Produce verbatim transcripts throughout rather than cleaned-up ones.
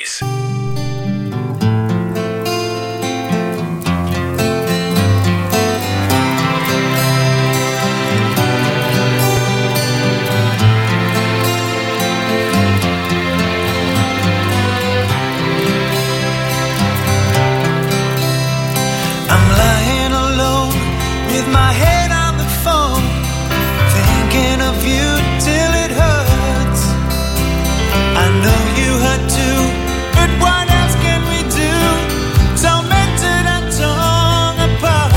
Breeze. I'm lying alone with my head on the phone, thinking of you till it hurts. I know you hurt too, but what else can we do? Tormented and torn apart.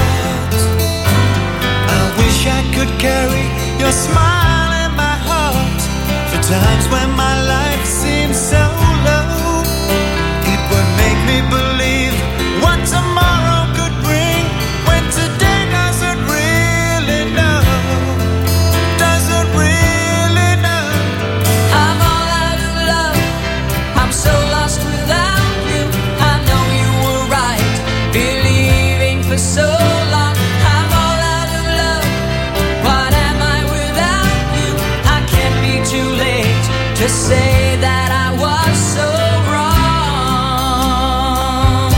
I wish I could carry your smile in my heart for times when my life seems so low. It would make me believe what tomorrow could bring, when today doesn't really know, doesn't really know. I'm all out of love, I'm so lost without you. I know you were right, believing for so long. I'm all out of love, what am I without you? I can't be too late to say that I was so wrong.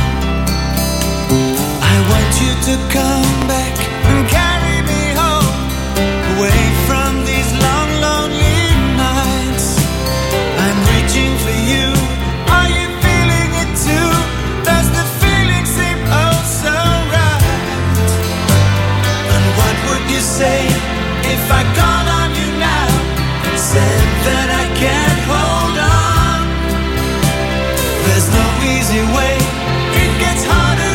I want you to come back and carry me home, away from these long, lonely nights. I'm reaching for you. Are you feeling it too? Does the feeling seem oh so right? And what would you say if I called on you now and said that I can't hold on? There's no easy way. It gets harder